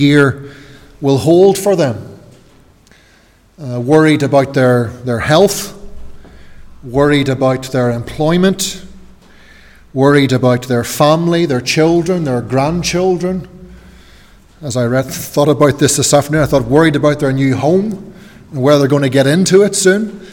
year will hold for them. Worried about their health, worried about their employment, worried about their family, their children, their grandchildren. As I thought about this afternoon, I thought worried about their new home and where they're going to get into it soon.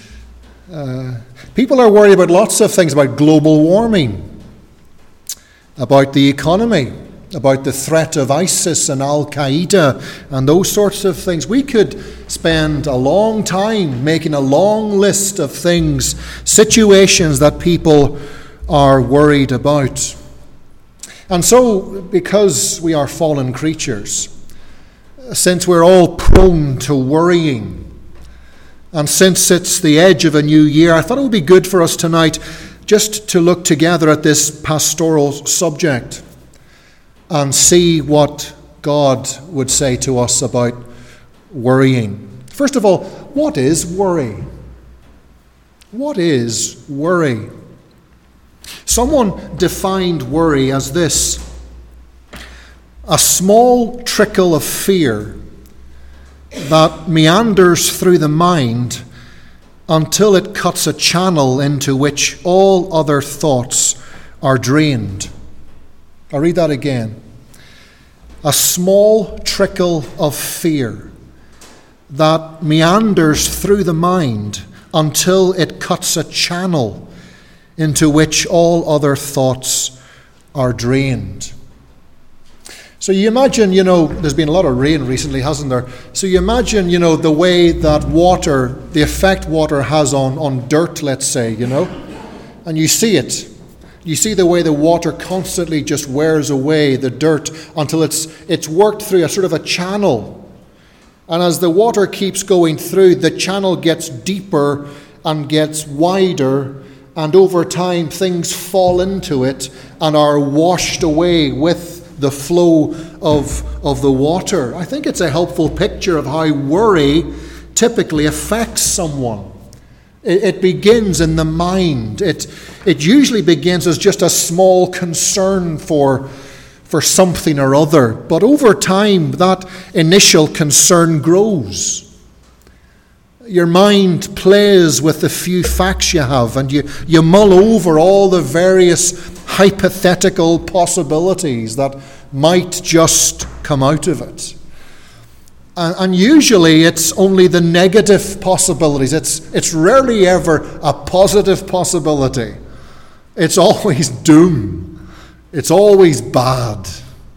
People are worried about lots of things, about global warming, about the economy, about the threat of ISIS and Al-Qaeda and those sorts of things. We could spend a long time making a long list of things, situations that people are worried about. And so, because we are fallen creatures, since we're all prone to worrying, and since it's the edge of a new year, I thought it would be good for us tonight just to look together at this pastoral subject and see what God would say to us about worrying. First of all, what is worry? What is worry? Someone defined worry as this: a small trickle of fear that meanders through the mind until it cuts a channel into which all other thoughts are drained. I'll read that again. A small trickle of fear that meanders through the mind until it cuts a channel into which all other thoughts are drained. So you imagine, there's been a lot of rain recently, hasn't there? So you imagine, the way that water, the effect water has on dirt, let's say, and you see it. You see the way the water constantly just wears away the dirt until it's worked through a sort of a channel. And as the water keeps going through, the channel gets deeper and gets wider, and over time things fall into it and are washed away with the flow of the water. I think it's a helpful picture of how worry typically affects someone. It begins in the mind. It usually begins as just a small concern for something or other. But over time, that initial concern grows. Your mind plays with the few facts you have, and you mull over all the various hypothetical possibilities that might just come out of it. And usually it's only the negative possibilities. It's rarely ever a positive possibility. It's always doom. It's always bad.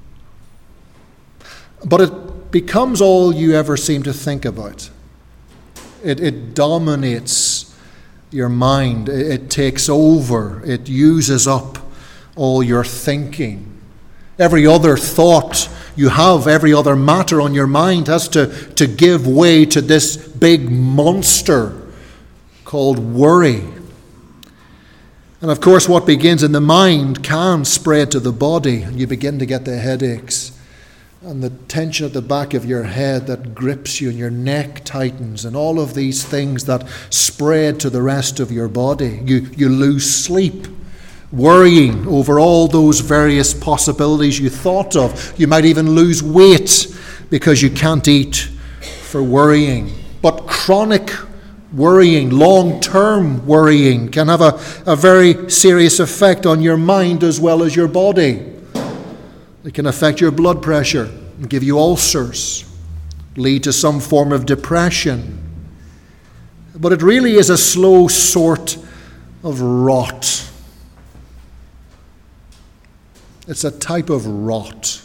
But it becomes all you ever seem to think about. It dominates your mind. It takes over. It uses up all your thinking. Every other thought you have, every other matter on your mind has to give way to this big monster called worry. And of course, what begins in the mind can spread to the body, and you begin to get the headaches and the tension at the back of your head that grips you, and your neck tightens, and all of these things that spread to the rest of your body. You lose sleep, worrying over all those various possibilities you thought of. You might even lose weight because you can't eat for worrying. But chronic worrying, long-term worrying, can have a very serious effect on your mind as well as your body. It can affect your blood pressure and give you ulcers, lead to some form of depression. But it really is a slow sort of rot. It's a type of rot.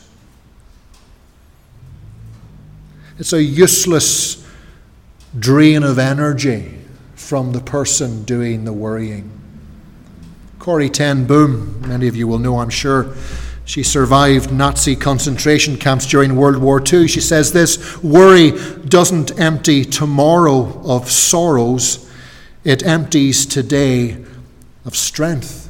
It's a useless drain of energy from the person doing the worrying. Corrie ten Boom, many of you will know, I'm sure. She survived Nazi concentration camps during World War II. She says this: worry doesn't empty tomorrow of sorrows. It empties today of strength.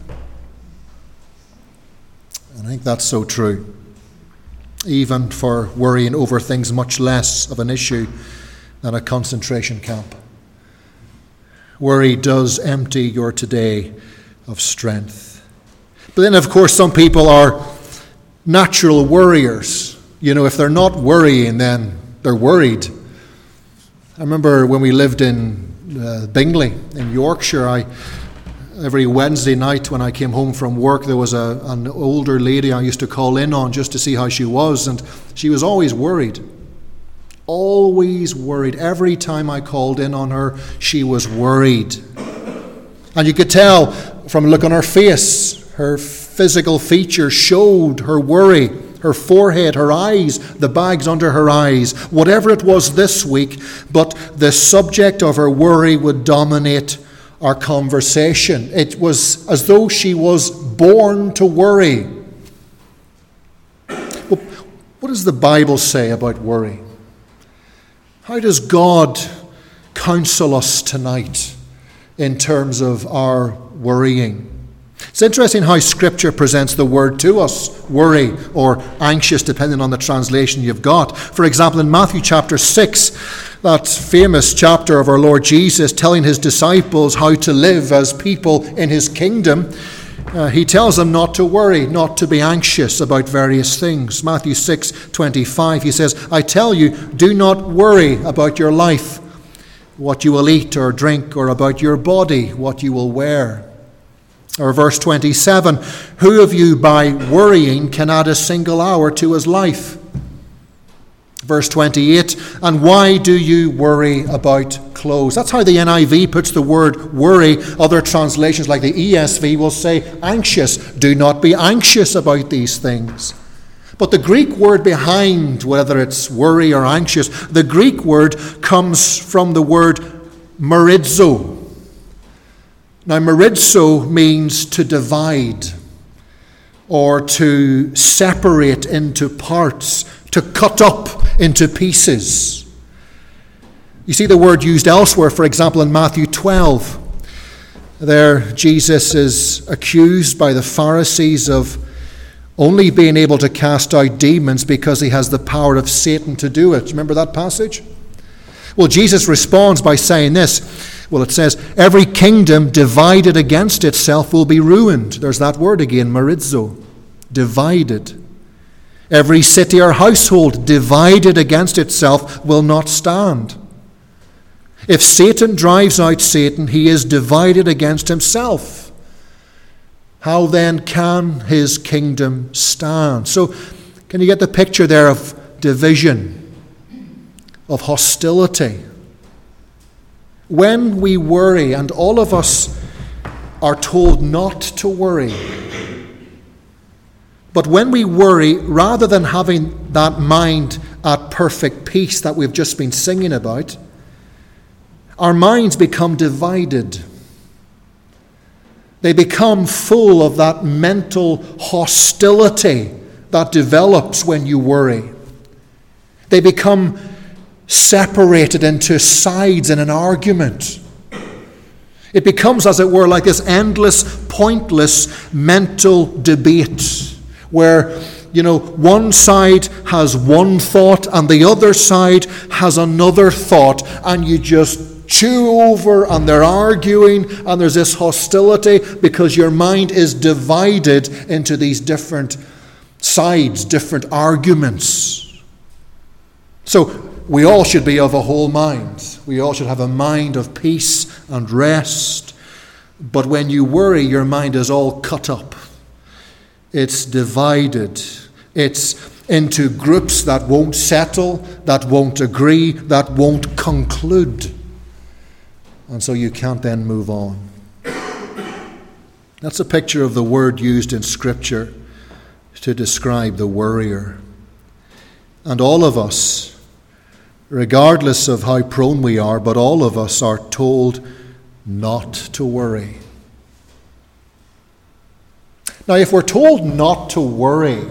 I think that's so true, even for worrying over things much less of an issue than a concentration camp. Worry does empty your today of strength. But then, of course, some people are natural worriers. If they're not worrying, then they're worried. I remember when we lived in Bingley in Yorkshire, every Wednesday night when I came home from work, there was an older lady I used to call in on just to see how she was, and she was always worried. Always worried. Every time I called in on her, she was worried. And you could tell from a look on her face, her physical features showed her worry. Her forehead, her eyes, the bags under her eyes, whatever it was this week, but the subject of her worry would dominate our conversation. It was as though she was born to worry. Well, what does the Bible say about worry? How does God counsel us tonight in terms of our worrying? It's interesting how Scripture presents the word to us, worry or anxious, depending on the translation you've got. For example, in Matthew chapter 6, that famous chapter of our Lord Jesus telling his disciples how to live as people in his kingdom, he tells them not to worry, not to be anxious about various things. Matthew 6:25, he says, I tell you, do not worry about your life, what you will eat or drink, or about your body, what you will wear. Or verse 27, who of you by worrying can add a single hour to his life? Verse 28, and why do you worry about clothes? That's how the NIV puts the word worry. Other translations like the ESV will say anxious. Do not be anxious about these things. But the Greek word behind, whether it's worry or anxious, the Greek word comes from the word merizo. Now, merizo means to divide or to separate into parts, to cut up into pieces. You see the word used elsewhere, for example, in Matthew 12. There, Jesus is accused by the Pharisees of only being able to cast out demons because he has the power of Satan to do it. Remember that passage? Well, Jesus responds by saying this. Well, it says, every kingdom divided against itself will be ruined. There's that word again, merizo, divided. Every city or household divided against itself will not stand. If Satan drives out Satan, he is divided against himself. How then can his kingdom stand? So, can you get the picture there of division, of hostility? When we worry, and all of us are told not to worry, but when we worry, rather than having that mind at perfect peace that we've just been singing about, our minds become divided. They become full of that mental hostility that develops when you worry. They become separated into sides in an argument. It becomes, as it were, like this endless, pointless mental debate where, one side has one thought and the other side has another thought, and you just chew over and they're arguing and there's this hostility because your mind is divided into these different sides, different arguments. So we all should be of a whole mind. We all should have a mind of peace and rest. But when you worry, your mind is all cut up. It's divided. It's into groups that won't settle, that won't agree, that won't conclude. And so you can't then move on. That's a picture of the word used in Scripture to describe the worrier. And all of us, regardless of how prone we are, but all of us are told not to worry. Now, if we're told not to worry,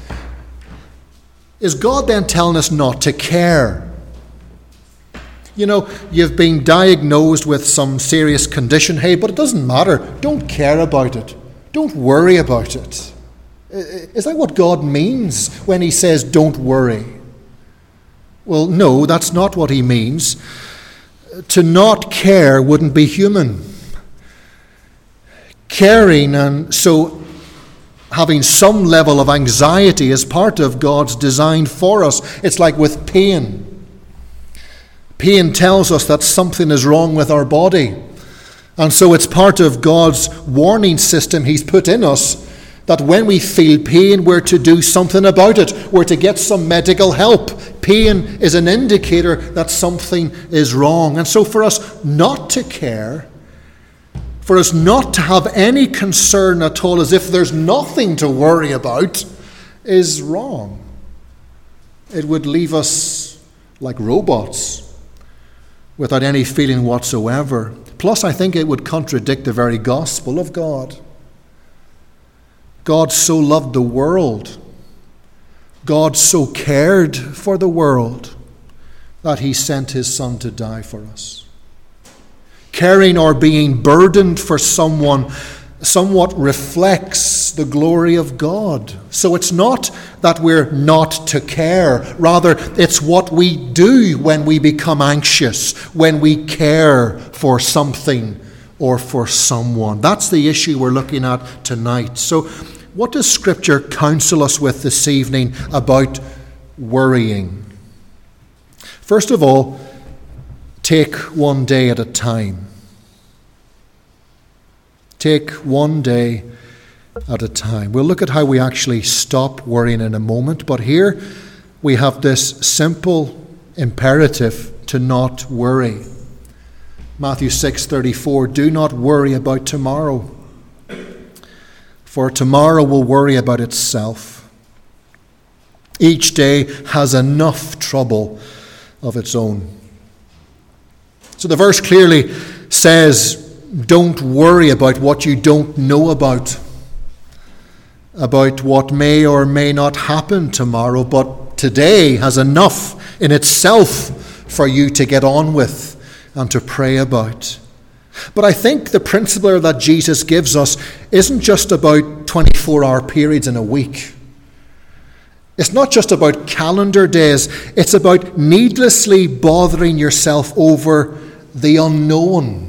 is God then telling us not to care? You've been diagnosed with some serious condition. Hey, but it doesn't matter. Don't care about it. Don't worry about it. Is that what God means when he says don't worry? Well, no, that's not what he means. To not care wouldn't be human. Caring and so having some level of anxiety is part of God's design for us. It's like with pain. Pain tells us that something is wrong with our body. And so it's part of God's warning system He's put in us that when we feel pain, we're to do something about it. We're to get some medical help. Pain is an indicator that something is wrong. And so for us not to care, for us not to have any concern at all, as if there's nothing to worry about, is wrong. It would leave us like robots, without any feeling whatsoever. Plus, I think it would contradict the very gospel of God. God so loved the world, God so cared for the world, that He sent His Son to die for us. Caring or being burdened for someone somewhat reflects the glory of God. So it's not that we're not to care. Rather, it's what we do when we become anxious, when we care for something or for someone. That's the issue we're looking at tonight. So what does Scripture counsel us with this evening about worrying? First of all, take one day at a time. Take one day at a time. We'll look at how we actually stop worrying in a moment, but here we have this simple imperative to not worry. Matthew 6:34, do not worry about tomorrow, for tomorrow will worry about itself. Each day has enough trouble of its own. So the verse clearly says, don't worry about what you don't know about what may or may not happen tomorrow, but today has enough in itself for you to get on with and to pray about. But I think the principle that Jesus gives us isn't just about 24-hour periods in a week. It's not just about calendar days. It's about needlessly bothering yourself over the unknown.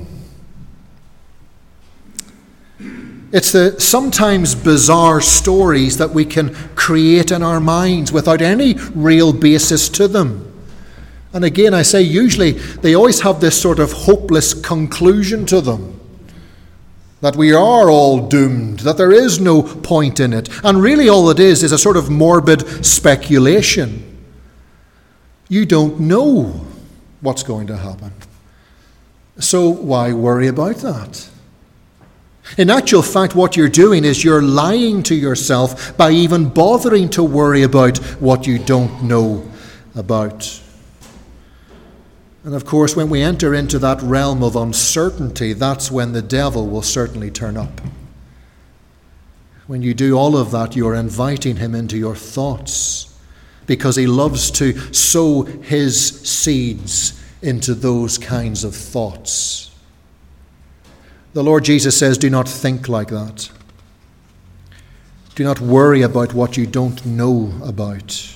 It's the sometimes bizarre stories that we can create in our minds without any real basis to them. And again, I say usually they always have this sort of hopeless conclusion to them. That we are all doomed, that there is no point in it. And really all it is a sort of morbid speculation. You don't know what's going to happen. So why worry about that? In actual fact, what you're doing is you're lying to yourself by even bothering to worry about what you don't know about. And of course, when we enter into that realm of uncertainty, that's when the devil will certainly turn up. When you do all of that, you're inviting him into your thoughts, because he loves to sow his seeds into those kinds of thoughts. The Lord Jesus says, do not think like that. Do not worry about what you don't know about.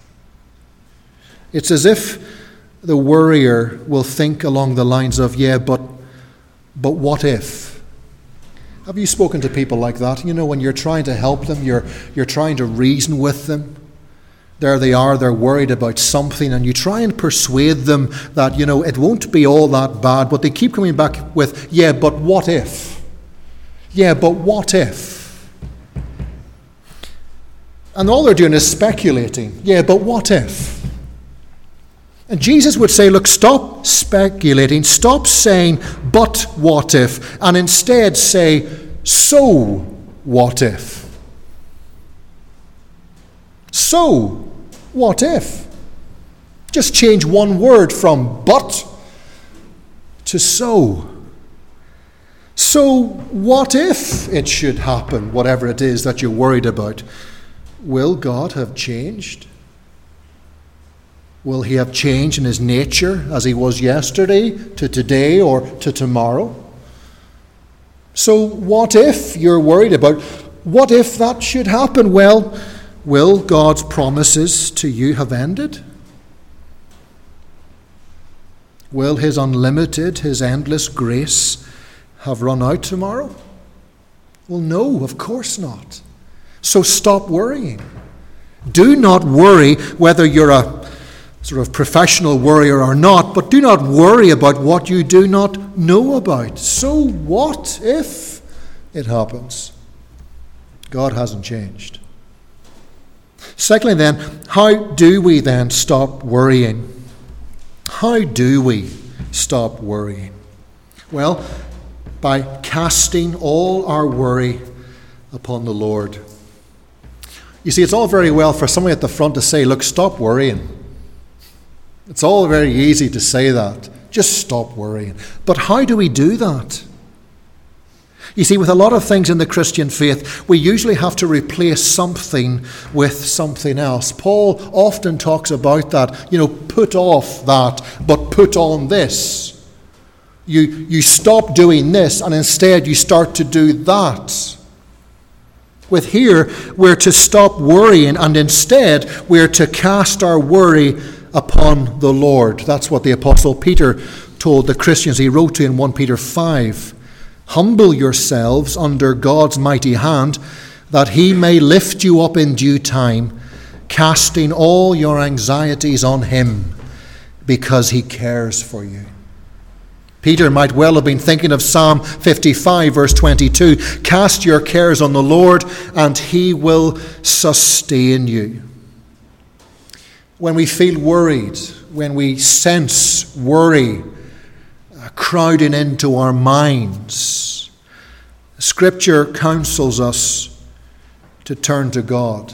It's as if the worrier will think along the lines of, but what if? Have you spoken to people like that? You know, when you're trying to help them, you're trying to reason with them. There they are, they're worried about something, and you try and persuade them that, it won't be all that bad, but they keep coming back with, but what if? Yeah, but what if? And all they're doing is speculating. Yeah, but what if? And Jesus would say, look, stop speculating, stop saying, but what if? And instead say, so what if? So what if? Just change one word from but to so. So what if it should happen, whatever it is that you're worried about? Will God have changed? Will he have changed in his nature as he was yesterday to today or to tomorrow? So what if you're worried about, what if that should happen? Well, will God's promises to you have ended? Will his unlimited, his endless grace have run out tomorrow? Well, no, of course not. So stop worrying. Do not worry whether you're a sort of professional worrier or not, but do not worry about what you do not know about. So what if it happens? God hasn't changed. Secondly then, how do we then stop worrying? How do we stop worrying? Well, by casting all our worry upon the Lord. You see, it's all very well for somebody at the front to say, look, stop worrying. It's all very easy to say that. Just stop worrying. But how do we do that? You see, with a lot of things in the Christian faith, we usually have to replace something with something else. Paul often talks about that, put off that, but put on this. You stop doing this, and instead you start to do that. With here, we're to stop worrying, and instead we're to cast our worry upon the Lord. That's what the Apostle Peter told the Christians. He wrote to in 1 Peter 5, humble yourselves under God's mighty hand, that he may lift you up in due time, casting all your anxieties on him, because he cares for you. Peter might well have been thinking of Psalm 55, verse 22. Cast your cares on the Lord, and he will sustain you. When we feel worried, when we sense worry crowding into our minds, Scripture counsels us to turn to God,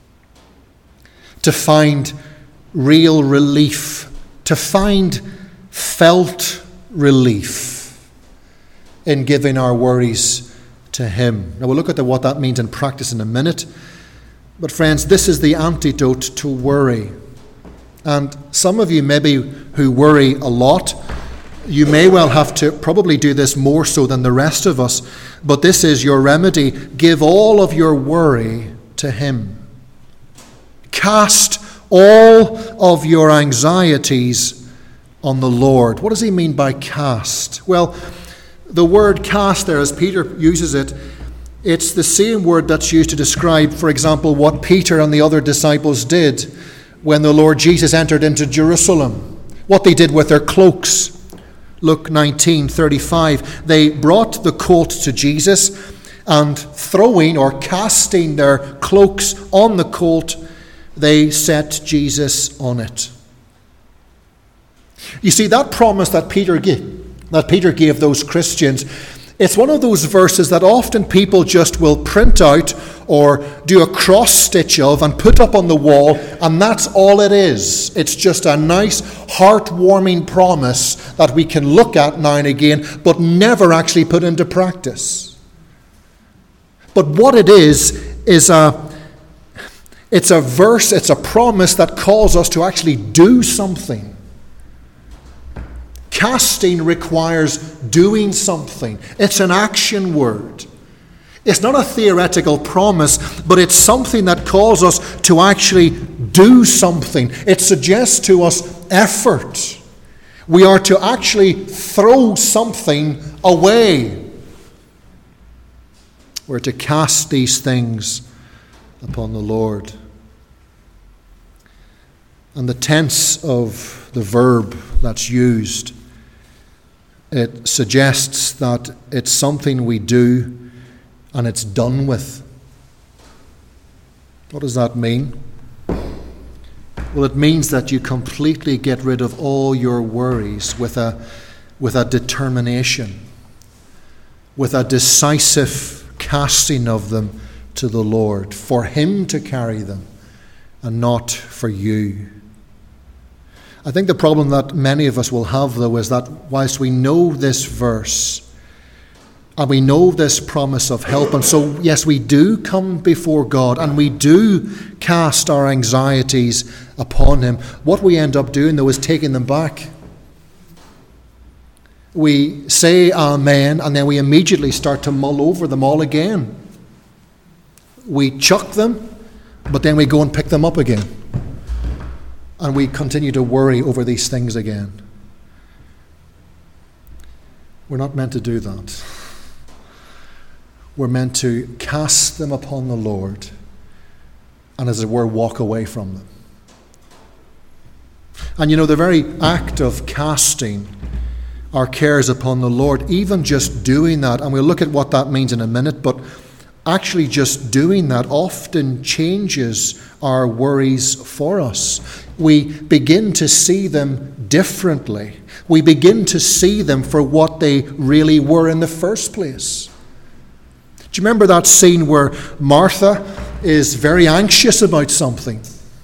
to find real relief, to find felt relief in giving our worries to him. Now we'll look at what that means in practice in a minute. But friends, this is the antidote to worry. And some of you maybe who worry a lot, you may well have to probably do this more so than the rest of us. But this is your remedy. Give all of your worry to him. Cast all of your anxieties on the Lord. What does he mean by cast? Well, the word cast there, as Peter uses it, it's the same word that's used to describe, for example, what Peter and the other disciples did when the Lord Jesus entered into Jerusalem, what they did with their cloaks. Luke 19:35, they brought the colt to Jesus, and throwing or casting their cloaks on the colt, they set Jesus on it. You see, that promise that Peter gave those Christians, it's one of those verses that often people just will print out or do a cross stitch of and put up on the wall, and that's all it is. It's just a nice, heartwarming promise that we can look at now and again, but never actually put into practice. But what it is it's a verse, it's a promise that calls us to actually do something. Casting requires doing something. It's an action word. It's not a theoretical promise, but it's something that calls us to actually do something. It suggests to us effort. We are to actually throw something away. We're to cast these things upon the Lord. And the tense of the verb that's used, it suggests that it's something we do and it's done with. What does that mean? Well, it means that you completely get rid of all your worries with a determination, with a decisive casting of them to the Lord, for him to carry them and not for you. I think the problem that many of us will have, though, is that whilst we know this verse and we know this promise of help, and so, yes, we do come before God and we do cast our anxieties upon him, what we end up doing, though, is taking them back. We say amen, and then we immediately start to mull over them all again. We chuck them, but then we go and pick them up again. And we continue to worry over these things again. We're not meant to do that. We're meant to cast them upon the Lord and, as it were, walk away from them. And the very act of casting our cares upon the Lord, even just doing that, and we'll look at what that means in a minute, but actually just doing that often changes our worries for us. We begin to see them differently. We begin to see them for what they really were in the first place. Do you remember that scene where Martha is very anxious about something?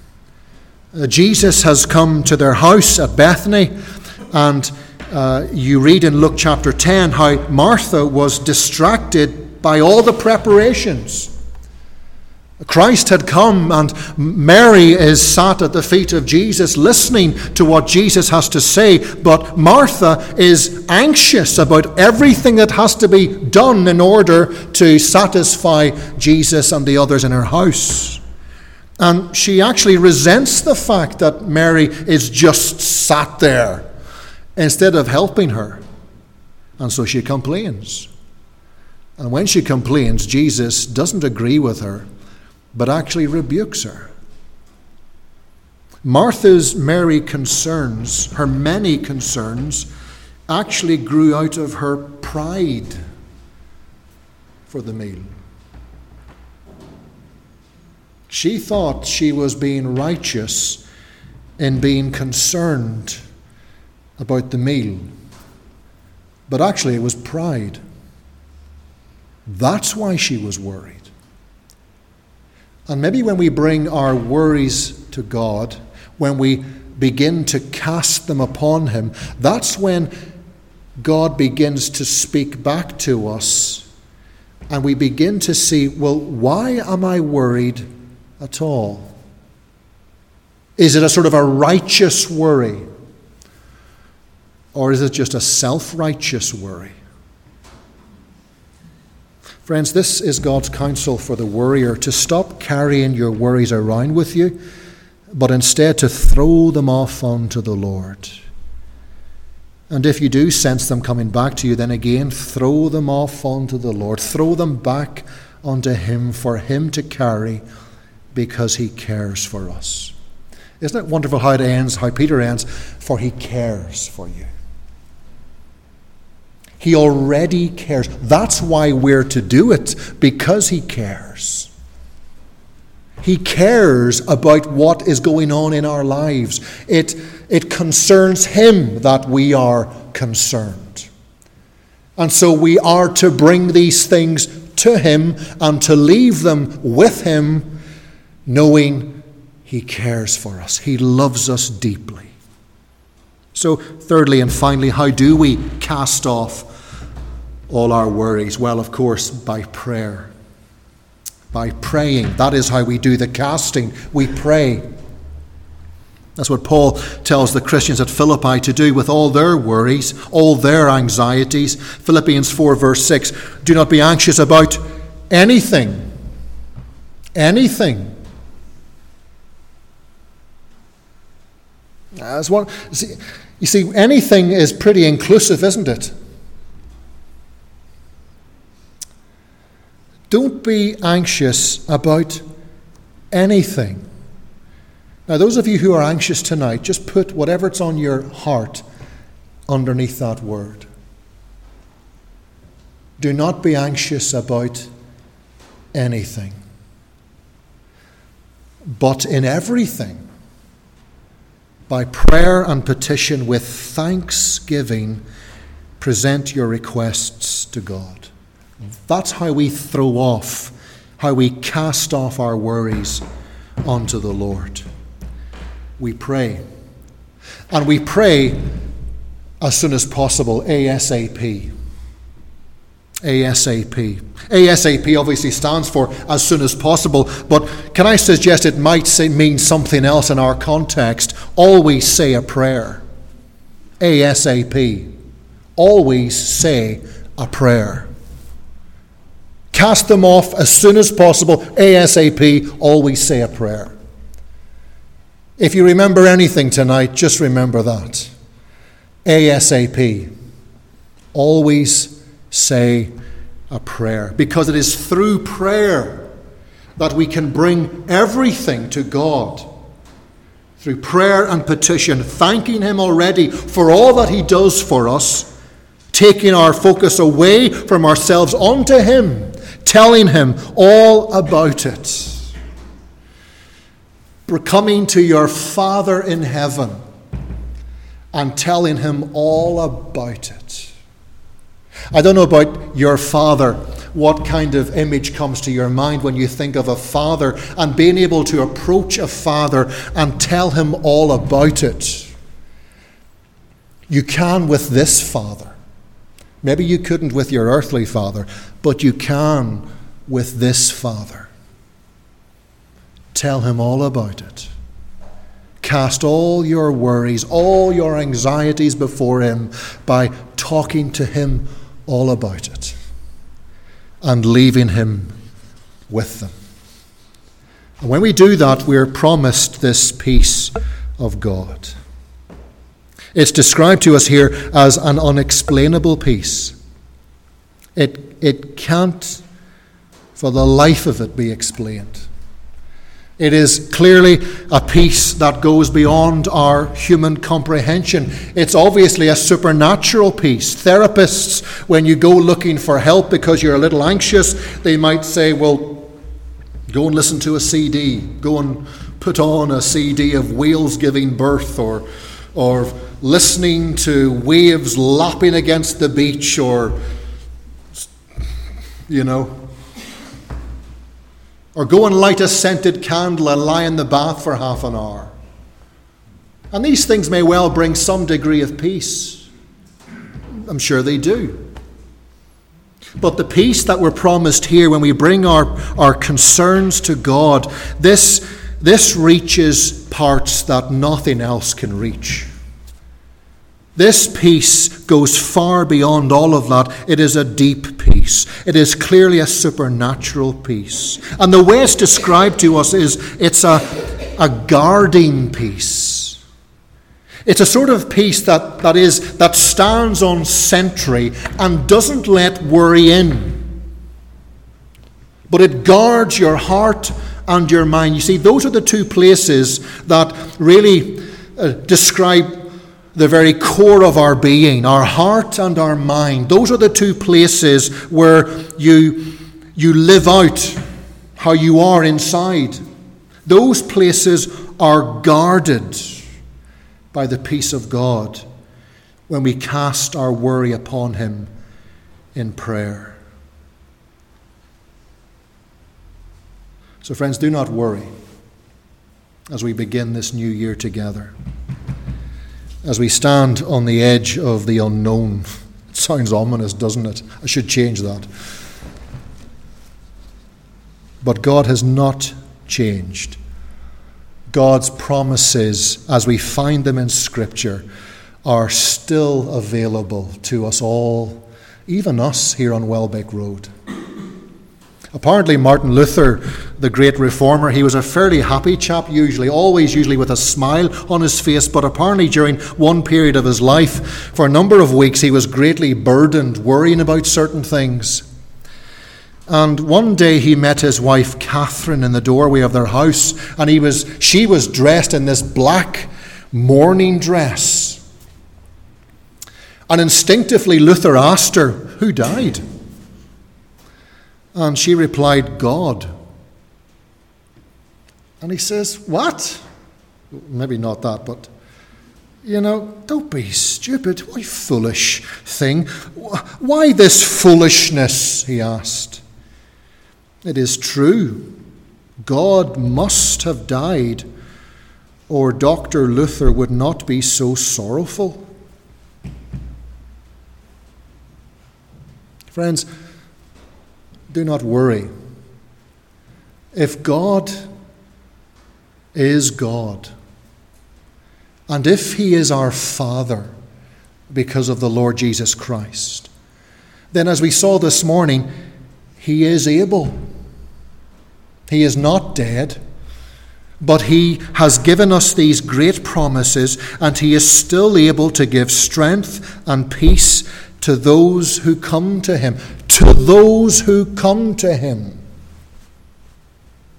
Jesus has come to their house at Bethany, and you read in Luke chapter 10 how Martha was distracted by all the preparations. Christ had come, and Mary is sat at the feet of Jesus listening to what Jesus has to say, but Martha is anxious about everything that has to be done in order to satisfy Jesus and the others in her house. And she actually resents the fact that Mary is just sat there instead of helping her. And so she complains. And when she complains, Jesus doesn't agree with her, but actually rebukes her. Martha's many concerns, actually grew out of her pride for the meal. She thought she was being righteous in being concerned about the meal, but actually it was pride. That's why she was worried. And maybe when we bring our worries to God, when we begin to cast them upon Him, that's when God begins to speak back to us, and we begin to see, well, why am I worried at all? Is it a sort of a righteous worry? Or is it just a self-righteous worry? Friends, this is God's counsel for the worrier, to stop carrying your worries around with you, but instead to throw them off onto the Lord. And if you do sense them coming back to you, then again, throw them off onto the Lord. Throw them back onto Him for Him to carry, because He cares for us. Isn't it wonderful how it ends, how Peter ends? For He cares for you. He already cares. That's why we're to do it, because He cares. He cares about what is going on in our lives. It concerns Him that we are concerned. And so we are to bring these things to Him and to leave them with Him, knowing He cares for us. He loves us deeply. So, thirdly and finally, how do we cast off all our worries? Well, of course, by prayer. By praying. That is how we do the casting. We pray. That's what Paul tells the Christians at Philippi to do with all their worries, all their anxieties. Philippians 4 verse 6, do not be anxious about anything. Anything. You see, anything is pretty inclusive, isn't it? Don't be anxious about anything. Now, those of you who are anxious tonight, just put whatever's on your heart underneath that word. Do not be anxious about anything. But in everything, by prayer and petition with thanksgiving, present your requests to God. That's how we throw off, how we cast off our worries onto the Lord. We pray. And we pray as soon as possible, ASAP. ASAP. ASAP obviously stands for as soon as possible, but can I suggest it might mean something else in our context? Always say a prayer. ASAP. Always say a prayer. Cast them off as soon as possible, ASAP. Always say a prayer. If you remember anything tonight, just remember that. ASAP. Always say a prayer. Because it is through prayer that we can bring everything to God through prayer and petition, thanking him already for all that he does for us, taking our focus away from ourselves onto him, telling him all about it. Coming to your Father in heaven and telling him all about it. I don't know about your father, what kind of image comes to your mind when you think of a father and being able to approach a father and tell him all about it. You can with this father. Maybe you couldn't with your earthly father, but you can with this father. Tell him all about it. Cast all your worries, all your anxieties before him by talking to him all about it and leaving him with them. And when we do that, we're promised this peace of God. It's described to us here as an unexplainable peace. It can't, for the life of it, be explained. It is clearly a peace that goes beyond our human comprehension. It's obviously a supernatural peace. Therapists, when you go looking for help because you're a little anxious, they might say, well, go and listen to a CD. Go and put on a CD of whales giving birth, or listening to waves lapping against the beach, or, or go and light a scented candle and lie in the bath for half an hour. And these things may well bring some degree of peace. I'm sure they do. But the peace that we're promised here when we bring our concerns to God, this reaches parts that nothing else can reach. This peace goes far beyond all of that. It is a deep peace. It is clearly a supernatural peace. And the way it's described to us is it's a guarding peace. It's a sort of peace that stands on sentry and doesn't let worry in. But it guards your heart and your mind. You see, those are the two places that really describe the very core of our being, our heart and our mind. Those are the two places where you live out how you are inside. Those places are guarded by the peace of God when we cast our worry upon him in prayer. So friends, do not worry as we begin this new year together. As we stand on the edge of the unknown. It sounds ominous, doesn't it? I should change that. But God has not changed. God's promises, as we find them in Scripture, are still available to us all, even us here on Welbeck Road. Apparently Martin Luther, the great reformer, he was a fairly happy chap usually with a smile on his face, but apparently during one period of his life, for a number of weeks, he was greatly burdened, worrying about certain things. And one day he met his wife Catherine in the doorway of their house, and she was dressed in this black mourning dress. And instinctively Luther asked her, "Who died?" And she replied, "God." And he says, "What?" Maybe not that, but, don't be stupid. Why foolish thing? Why this foolishness, he asked. It is true. God must have died, or Dr. Luther would not be so sorrowful. Friends, do not worry. If God is God, and if he is our Father because of the Lord Jesus Christ, then as we saw this morning, he is able. He is not dead, but he has given us these great promises, and he is still able to give strength and peace to those who come to him. To those who come to him.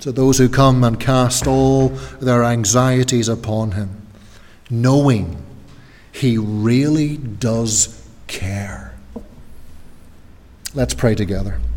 to those who come and cast all their anxieties upon him, knowing he really does care. Let's pray together.